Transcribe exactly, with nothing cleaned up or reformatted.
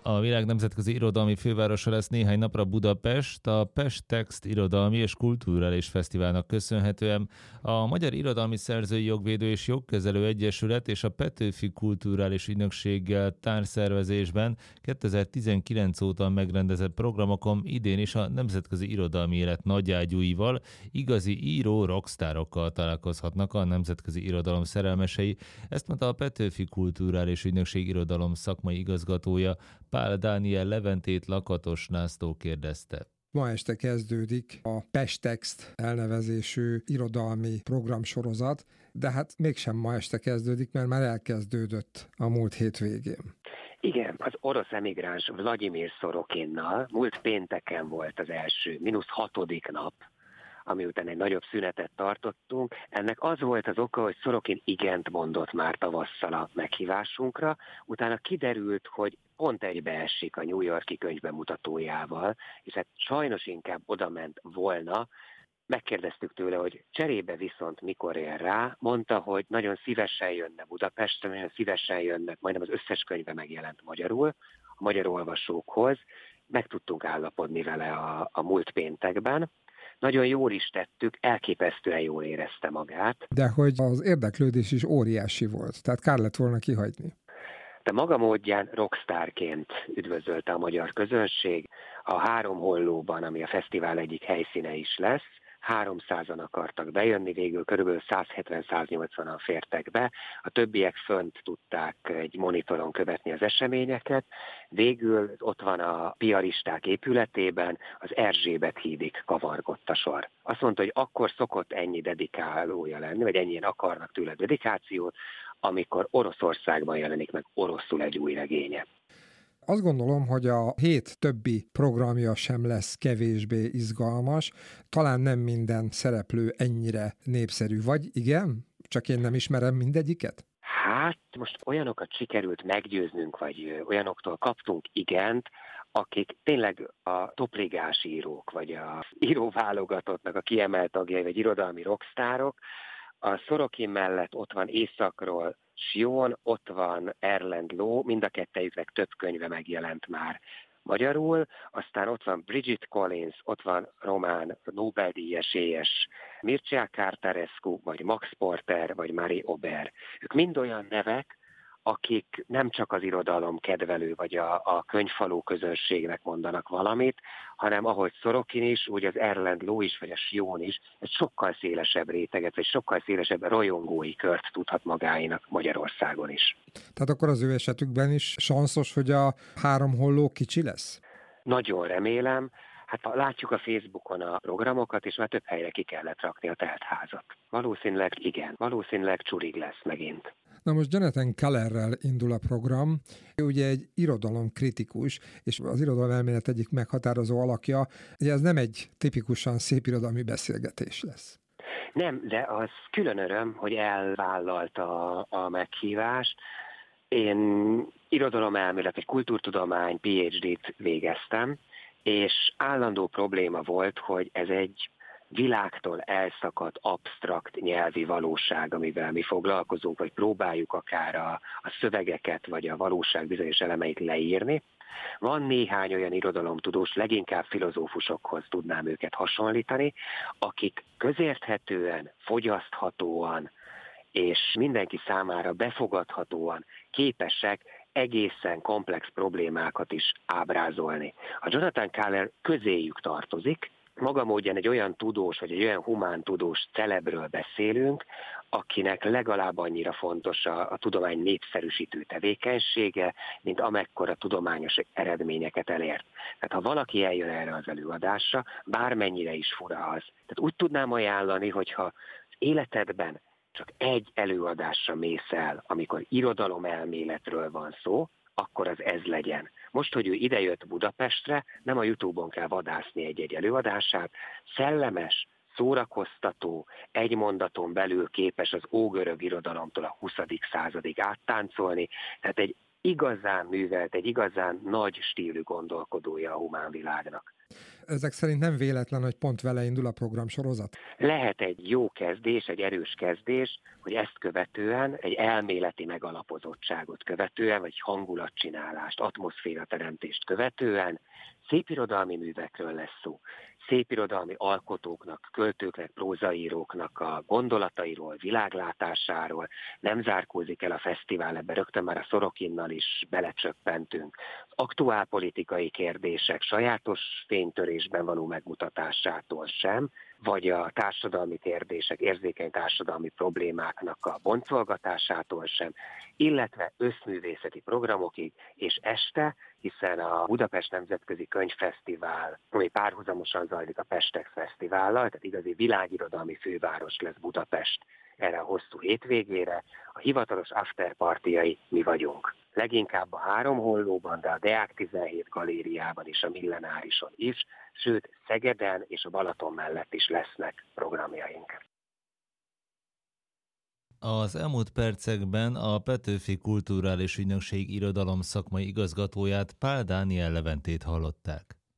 A világ nemzetközi irodalmi fővárosa lesz néhány napra Budapest. A Pest Text Irodalmi és Kulturális Fesztiválnak köszönhetően a Magyar Irodalmi Szerzői Jogvédő és Jogkezelő Egyesület és a Petőfi Kulturális Ügynökséggel társszervezésben kétezer-tizenkilenc óta megrendezett programokon idén is a nemzetközi irodalmi élet nagyágyúival, igazi író rockstárokkal találkozhatnak a nemzetközi irodalom szerelmesei. Ezt mondta a Petőfi Kulturális Ügynökség irodalom szakmai igazgatója, Pál Dániel Leventét Lakatos László kérdezte. Ma este kezdődik a Pest Text elnevezésű irodalmi programsorozat, de hát mégsem ma este kezdődik, mert már elkezdődött a múlt hétvégén. Igen, az orosz emigráns Vladimir Szorokinnal múlt pénteken volt az első, mínusz hatodik nap, ami után egy nagyobb szünetet tartottunk. Ennek az volt az oka, hogy Szorokin igent mondott már tavasszal a meghívásunkra, utána kiderült, hogy pont egybeesik a New York-i könyvbemutatójával, és hát sajnos inkább odament volna. Megkérdeztük tőle, hogy cserébe viszont mikor ér rá, mondta, hogy nagyon szívesen jönne Budapestre, nagyon szívesen jönnek, majdnem az összes könyve megjelent magyarul, a magyar olvasókhoz. Meg tudtunk állapodni vele a, a múlt péntekben. Nagyon jól is tettük, elképesztően jól érezte magát. De hogy az érdeklődés is óriási volt, tehát kár lett volna kihagyni. De maga módján rockstárként üdvözölte a magyar közönség. A Három Hollóban, ami a fesztivál egyik helyszíne is lesz, háromszázan akartak bejönni, végül körülbelül százhetven-száznyolcvanan fértek be, a többiek fönt tudták egy monitoron követni az eseményeket, végül ott van a piaristák épületében, az Erzsébet hídig kavargott a sor. Azt mondta, hogy akkor szokott ennyi dedikálója lenni, vagy ennyien akarnak tőle dedikációt, amikor Oroszországban jelenik meg oroszul egy új regénye. Azt gondolom, hogy a hét többi programja sem lesz kevésbé izgalmas. Talán nem minden szereplő ennyire népszerű. Vagy igen? Csak én nem ismerem mindegyiket? Hát most olyanokat sikerült meggyőznünk, vagy olyanoktól kaptunk igent, akik tényleg a topligás írók, vagy a íróválogatottnak a kiemelt tagjai, vagy irodalmi rockstárok. A Szorokin mellett ott van északról Sion, ott van Erland Lowe, mind a kettejüknek több könyve megjelent már magyarul, aztán ott van Bridget Collins, ott van román Nobel-díj-esélyes Mircea Cartarescu, vagy Max Porter, vagy Marie Aubert. Ők mind olyan nevek, akik nem csak az irodalom kedvelő, vagy a, a könyvfaló közönségnek mondanak valamit, hanem ahogy Szorokin is, úgy az Erland Lowe is, vagy a Sion is, egy sokkal szélesebb réteget, vagy sokkal szélesebb rajongói kört tudhat magáinak Magyarországon is. Tehát akkor az ő esetükben is sanszos, hogy a Három Holló kicsi lesz? Nagyon remélem. Hát látjuk a Facebookon a programokat, és már több helyre ki kellett rakni a teltházat. Valószínűleg igen, valószínűleg csurig lesz megint. Na most Jonathan Kellerrel indul a program. Ő ugye egy irodalomkritikus, és az irodalomelmélet egyik meghatározó alakja. Ugye ez nem egy tipikusan szépirodalmi beszélgetés lesz. Nem, de az külön öröm, hogy elvállalta a, a meghívást. Én irodalomelmélet, vagy kultúrtudomány pé há dét végeztem, és állandó probléma volt, hogy ez egy világtól elszakadt, absztrakt nyelvi valóság, amivel mi foglalkozunk, vagy próbáljuk akár a, a szövegeket, vagy a valóság bizonyos elemeit leírni. Van néhány olyan irodalomtudós, leginkább filozófusokhoz tudnám őket hasonlítani, akik közérthetően, fogyaszthatóan, és mindenki számára befogadhatóan képesek egészen komplex problémákat is ábrázolni. A Jonathan Keller közéjük tartozik, maga módján egy olyan tudós, vagy egy olyan humán tudós celebről beszélünk, akinek legalább annyira fontos a, a tudomány népszerűsítő tevékenysége, mint amekkora tudományos eredményeket elért. Tehát ha valaki eljön erre az előadásra, bármennyire is fura az. Tehát úgy tudnám ajánlani, hogyha az életedben csak egy előadásra mész el, amikor irodalomelméletről van szó, akkor az ez legyen. Most, hogy ő idejött Budapestre, nem a YouTube-on kell vadászni egy-egy előadását, szellemes, szórakoztató, egy mondaton belül képes az ógörög irodalomtól a huszadik századig áttáncolni, tehát egy igazán művelt, egy igazán nagy stílű gondolkodója a humán világnak. Ezek szerint nem véletlen, hogy pont vele indul a programsorozat? Lehet egy jó kezdés, egy erős kezdés, hogy ezt követően, egy elméleti megalapozottságot követően, vagy hangulatcsinálást, atmoszférateremtést követően szépirodalmi művekről lesz szó. Szépirodalmi alkotóknak, költőknek, prózaíróknak a gondolatairól, világlátásáról. Nem zárkózik el a fesztivál, ebbe rögtön már a Szorokinnal is belecsöppentünk. Az aktuálpolitikai kérdések sajátos fénytörésben való megmutatásától sem, vagy a társadalmi kérdések, érzékeny társadalmi problémáknak a boncolgatásától sem, illetve összművészeti programokig, és este, hiszen a Budapest Nemzetközi Könyvfesztivál, ami párhuzamosan zajlik a Pestex Fesztivállal, tehát igazi világirodalmi főváros lesz Budapest erre a hosszú hétvégére, a hivatalos afterpartyjai mi vagyunk. Leginkább a Három Hollóban, de a Deák tizenhét galériában és a Millenárison is, sőt Szegeden és a Balaton mellett is lesznek programjaink. Az elmúlt percekben a Petőfi Kulturális Ügynökség irodalom szakmai igazgatóját, Pál Dániel Leventét hallották.